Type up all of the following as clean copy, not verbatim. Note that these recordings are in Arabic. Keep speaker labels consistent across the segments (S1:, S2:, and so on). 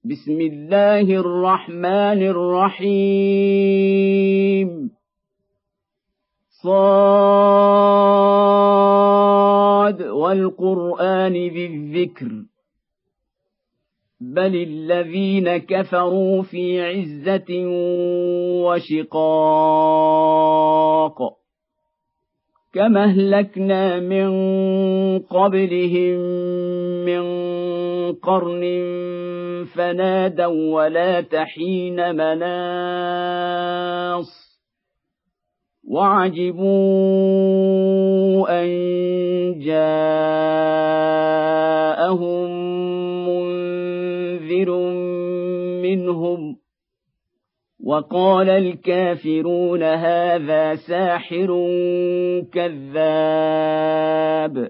S1: بسم الله الرحمن الرحيم صاد والقرآن ذي الذكر بل الذين كفروا في عزة وشقاق كما أهلكنا من قبلهم من قرن فنادوا ولات حين مناص وعجبوا أن جاءهم منذر منهم وقال الكافرون هذا ساحر كذاب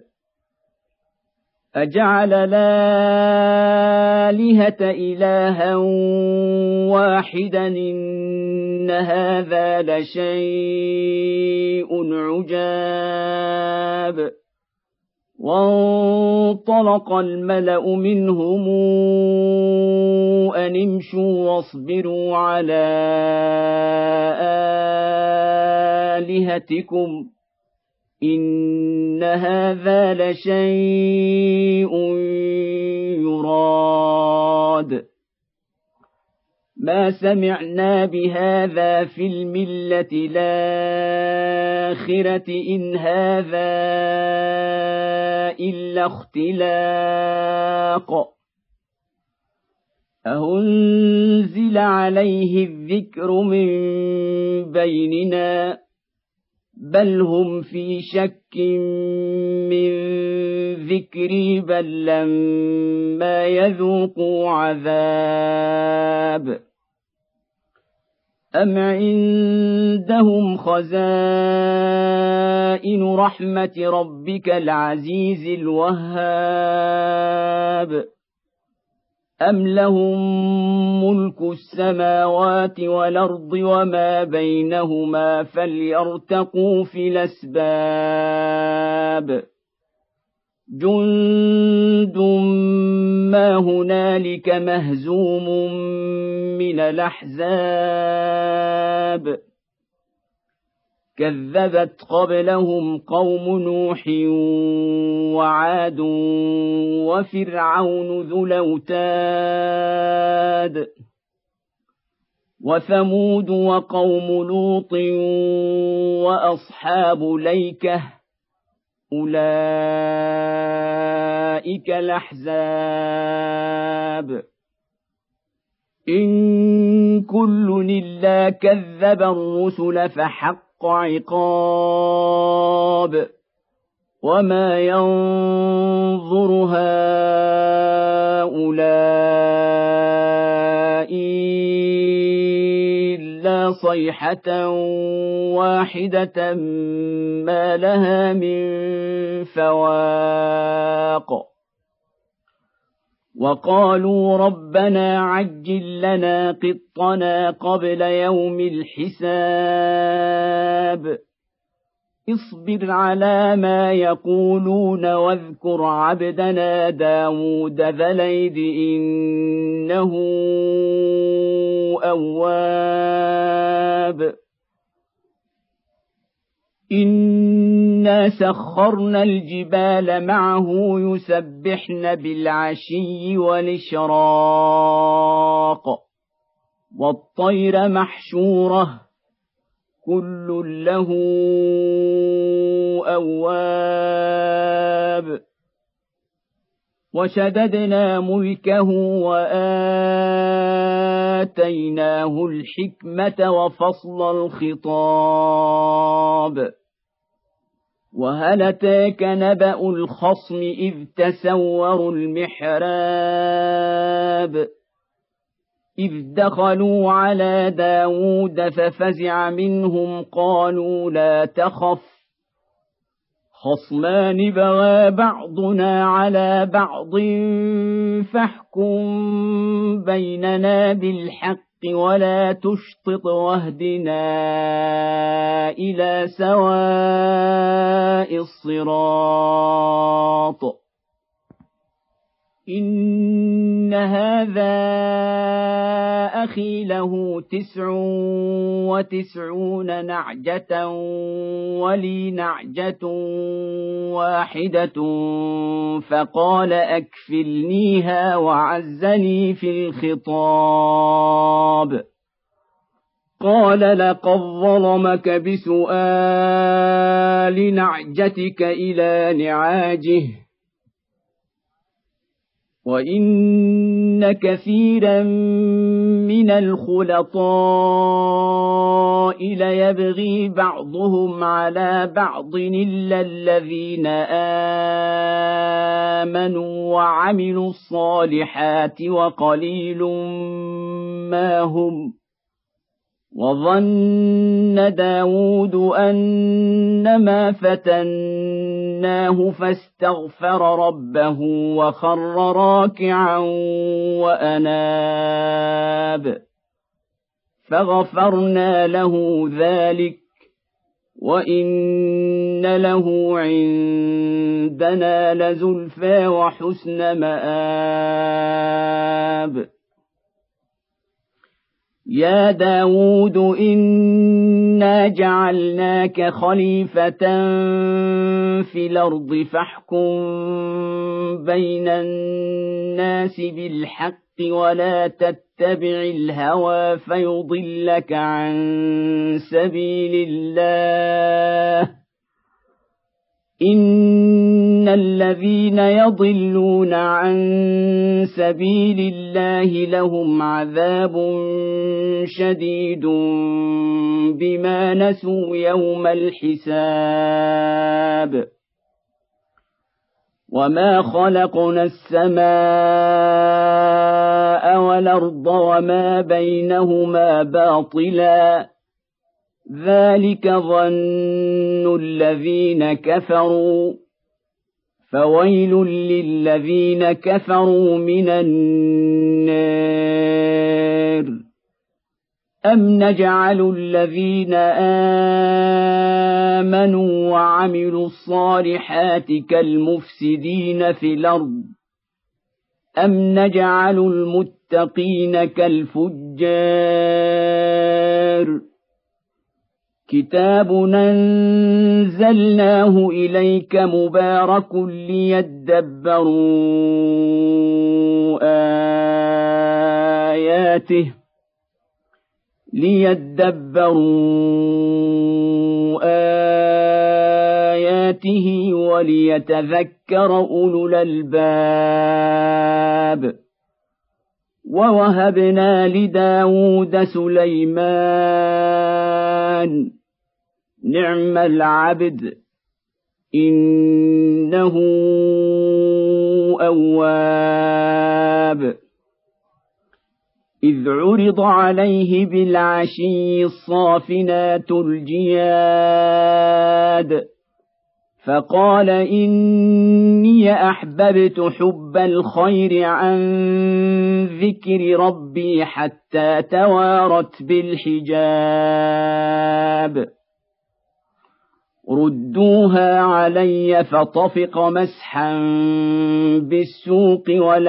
S1: أجعل الآلهة إلها واحدا إن هذا لشيء عجاب وانطلق الملأ منهم أن امشوا واصبروا على آلهتكم إن هذا لشيء يراد ما سمعنا بهذا في الملة الآخرة إن هذا إلا اختلاق أأنزل عليه الذكر من بيننا بل هم في شك من ذكري بل لما يذوقوا عذاب أم عندهم خزائن رحمة ربك العزيز الوهاب أم لهم ملك السماوات والأرض وما بينهما فليرتقوا في الأسباب جند ما هنالك مهزوم من الأحزاب كذبت قبلهم قوم نوح وعاد وفرعون ذو الأوتاد وثمود وقوم لوط وأصحاب الأيكة أولئك الأحزاب إن كل إلا كذب الرسل فحق عقاب وما ينظر هؤلاء إلا صيحة واحدة ما لها من فواق وقالوا ربنا عجل لنا قطنا قبل يوم الحساب اصبر على ما يقولون واذكر عبدنا داود ذا الأيد إنه أواب إنا سخرنا الجبال معه يسبحن بالعشي والإشراق والطير محشورة كل له أواب وشددنا ملكه وآتيناه الحكمة وفصل الخطاب وهل أتاك نبأ الخصم إذ تسوروا المحراب إذ دخلوا على داود ففزع منهم قالوا لا تخف خصمان بغى بعضنا على بعض فاحكم بيننا بالحق ولا تشطط واهدنا إلى سواء الصراط إن هذا أخي له 99 نعجة ولي نعجة واحدة فقال أكفلنيها وعزني في الخطاب قال لقد ظلمك بسؤال نعجتك إلى نعاجه وإن كثيرا من الخلطاء ليبغي بعضهم على بعض إلا الذين آمنوا وعملوا الصالحات وقليل ما هم وظن داود أنما فتناه فاستغفر ربه وخر راكعا وأناب فغفرنا له ذلك وإن له عندنا لزلفى وحسن مآب يا داود إنا جعلناك خليفة في الأرض فاحكم بين الناس بالحق ولا تتبع الهوى فيضلك عن سبيل الله إن الذين يضلون عن سبيل الله لهم عذاب شديد بما نسوا يوم الحساب وما خلقنا السماء والأرض وما بينهما باطلا ذلك ظن الذين كفروا فويل للذين كفروا من النار أم نجعل الذين آمنوا وعملوا الصالحات كالمفسدين في الأرض أم نجعل المتقين كالفجار كتاب أنزلناه إليك مبارك ليدبروا آياته وليتذكر أولو الألباب ووهبنا لداود سليمان نعم العبد إنه أواب إذ عرض عليه بالعشي الصافنات الجياد فقال إني أحببت حب الخير عن ذكر ربي حتى توارت بالحجاب ردوها علي فطفق مسحا بالسوق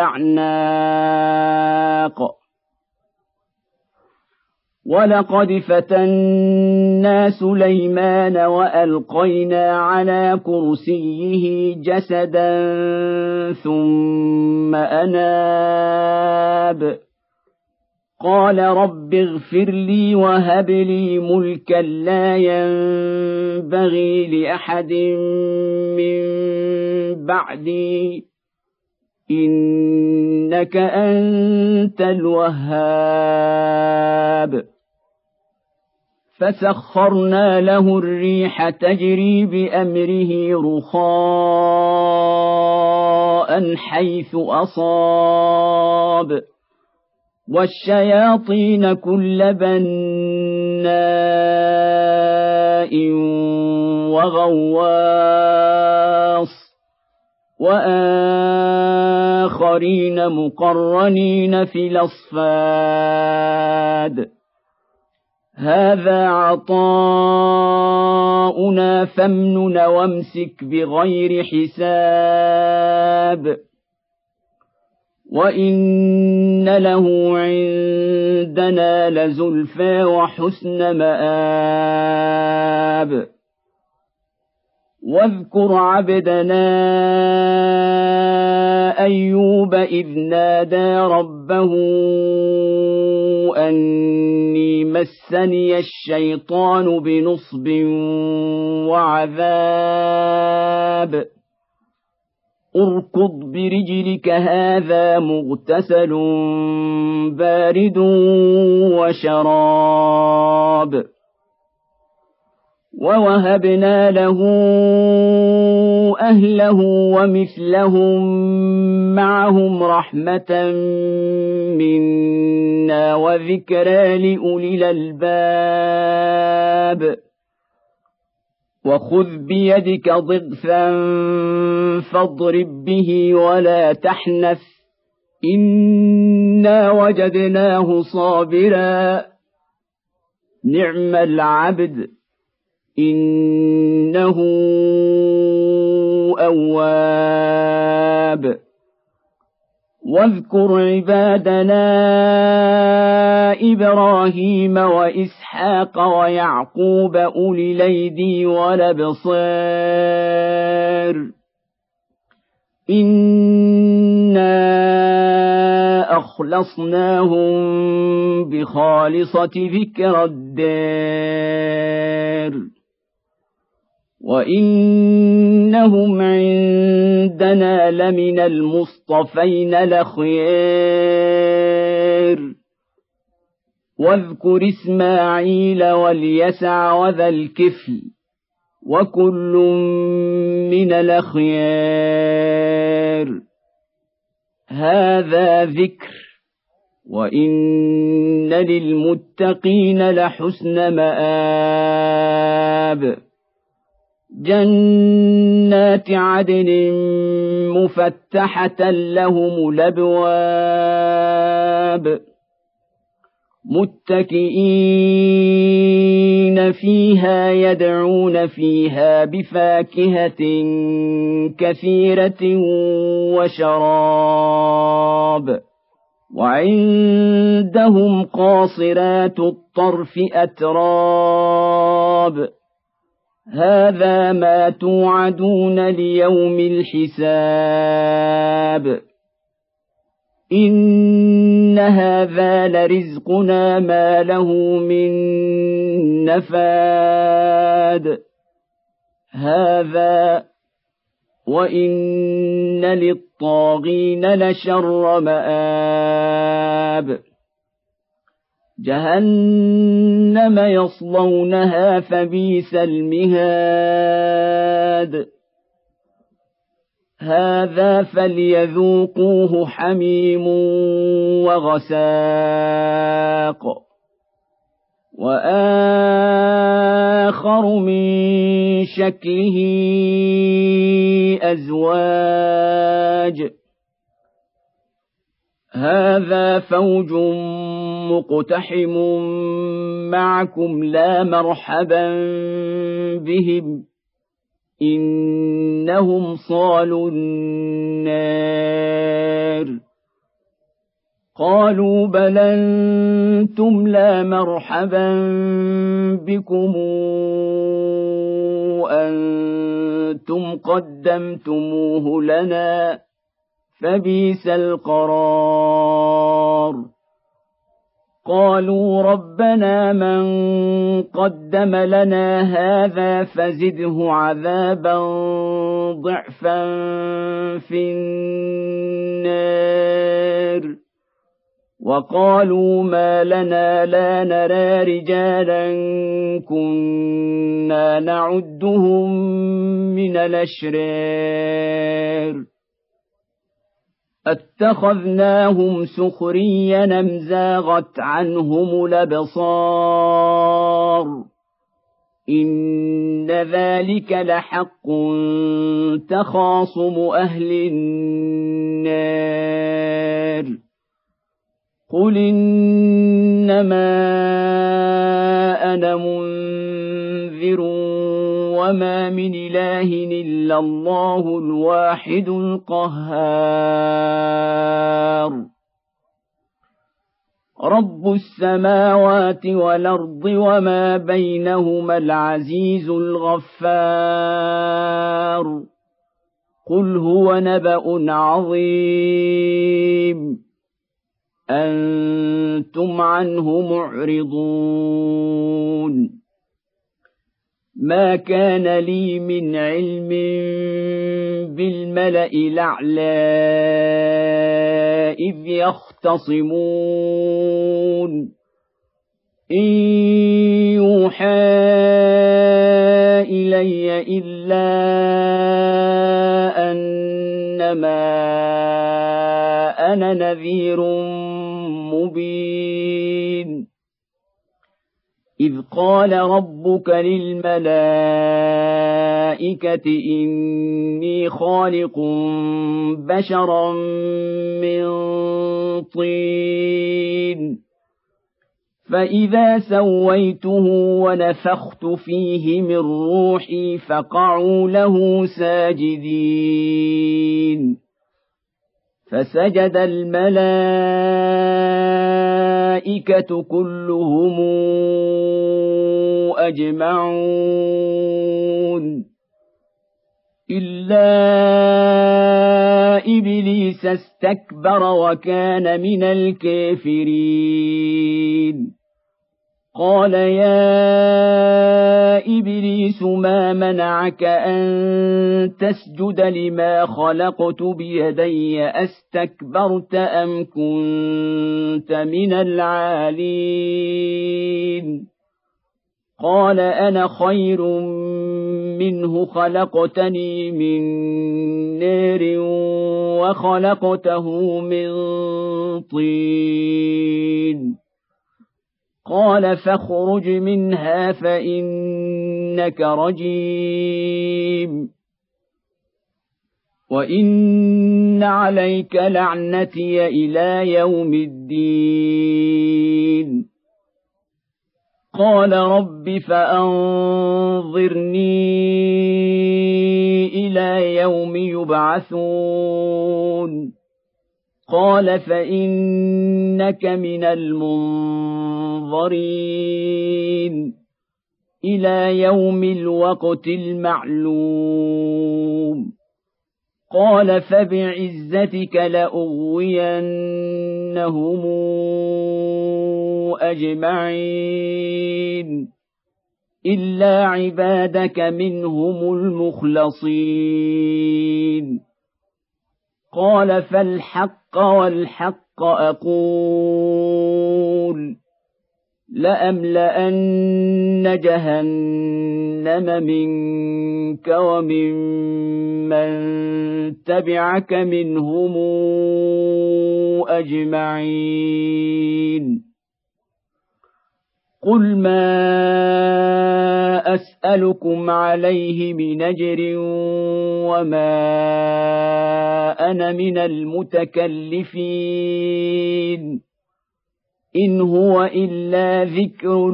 S1: والأعناق ولقد فتنا سليمان وألقينا على كرسيه جسدا ثم أناب قال رب اغفر لي وهب لي ملكا لا ينبغي لأحد من بعدي إنك أنت الوهاب فسخرنا له الريح تجري بأمره رخاء حيث أصاب والشياطين كل بناء وغواص وآخرين مقرنين في الأصفاد هذا عطاؤنا فامنن وامسك بغير حساب وإن له عندنا لزلفى وحسن مآب واذكر عبدنا أيوب إذ نادى ربه أني مسني الشيطان بنصب وعذاب اركض برجلك هذا مغتسل بارد وشراب ووهبنا له أهله ومثلهم معهم رحمة منا وذكرى لأولي الألباب وخذ بيدك ضغثا فاضرب به ولا تحنث إنا وجدناه صابرا نعم العبد إنه أواب واذكر عبادنا إبراهيم وإسحاق ويعقوب أولي الأيدي والأبصار إنا أخلصناهم بخالصة ذكر الدار وإنهم عندنا لمن المصطفين الأخيار واذكر إسماعيل واليسع وذا الكفل وكل من الأخيار هذا ذكر وإن للمتقين لحسن مآب جنات عدن مفتحة لهم الأبواب متكئين فيها يدعون فيها بفاكهة كثيرة وشراب وعندهم قاصرات الطرف أتراب هذا ما توعدون ليوم الحساب إن هذا لرزقنا ما له من نفاد هذا وإن للطاغين لشر مآب جهنم يصلونها فبئس المهاد هذا فليذوقوه حميم وغساق وآخر من شكله أزواج هذا فوج مقتحم معكم لا مرحبا بهم إنهم صالوا النار قالوا بل أنتم لا مرحبا بكم أنتم قدمتموه لنا فبئس القرار قالوا ربنا من قدم لنا هذا فزده عذابا ضعفا في النار وقالوا ما لنا لا نرى رجالا كنا نعدهم من الأشرار اتخذناهم سخريا أم زاغت عنهم الأبصار إن ذلك لحق تخاصم أهل النار قل إنما أنا منذر وما من إله إلا الله الواحد القهار رب السماوات والأرض وما بينهما العزيز الغفار قل هو نبأ عظيم أنتم عنه معرضون ما كان لي من علم بالملأ الأعلى إذ يختصمون إن يوحى إلي إلا أنما أنا نذير مبين إذ قال ربك للملائكة إني خالق بشرا من طين فإذا سويته ونفخت فيه من روحي فقعوا له ساجدين فسجد الملائكة كلهم أجمعون إلا إبليس استكبر وكان من الكافرين قال يا إبليس ما منعك أن تسجد لما خلقت بيدي أستكبرت أم كنت من العالين قال أنا خير منه خلقتني من نار وخلقته من طين قال فاخرج منها فإنك رجيم وإن عليك لعنتي إلى يوم الدين قال رب فأنظرني إلى يوم يبعثون قال فإنك من المنظرين إلى يوم الوقت المعلوم قال فبعزتك لأغوينهم أجمعين إلا عبادك منهم المخلصين قال فالحق والحق أقول لأملأن جهنم منك ومن من تبعك منهم أجمعين قل ما أسألكم عليه من أجر وما أنا من المتكلفين إن هو إلا ذكر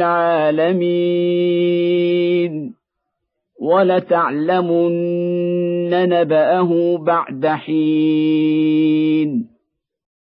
S1: للعالمين ولتعلمن نبأه بعد حين